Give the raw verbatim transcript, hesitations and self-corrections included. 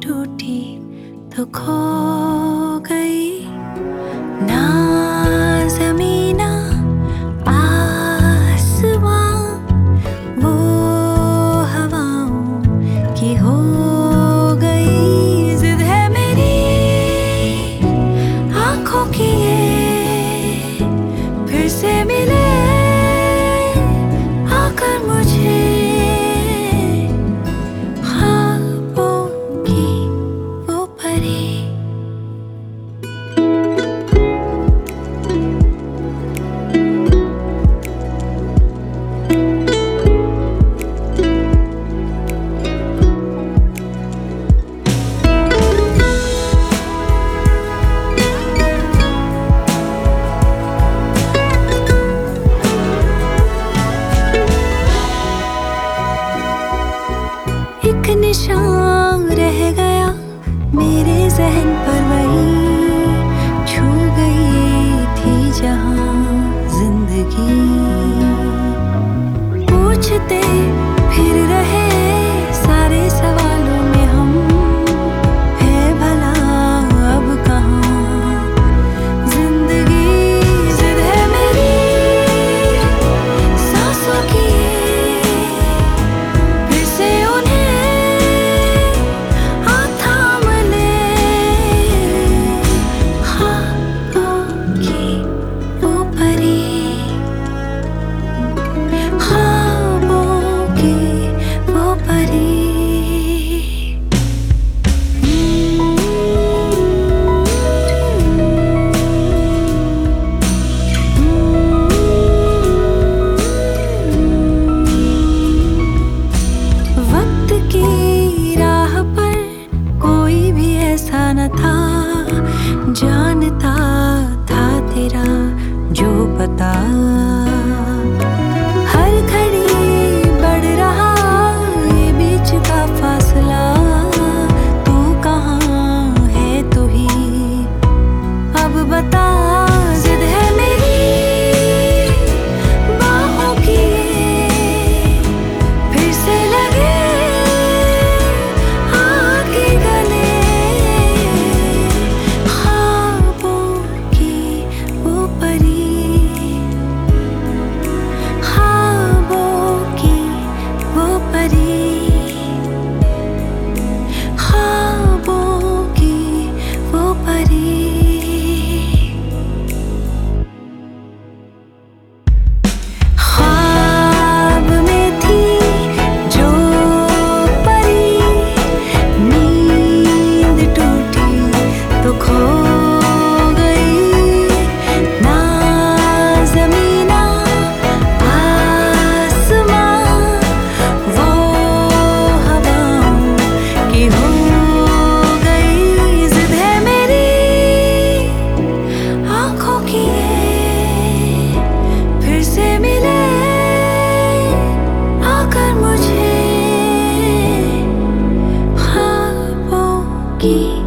टूटी तो खो गई ना ज़मीन ना आसमां, वो हवाओं की हो गई। ज़िद है मेरी आँखों की ये फिर से मिले आकर मुझे, ख्वाबों की वो परी। एक निशान रह गया मेरे ज़हन पर, वही छू गई थी जहां जिंदगी। पूछते फिर रहे सारे सवालों में हम, है भला अब कहाँ जिंदगी। ज़िद है मेरी सांसों की फिर से उन्हें न था, जानता था तेरा जो पता। हर घड़ी बढ़ रहा ये बीच का फासला, तू कहाँ है तू ही अब बता। ज़िद है मेरी बाहों की फिर से लगे की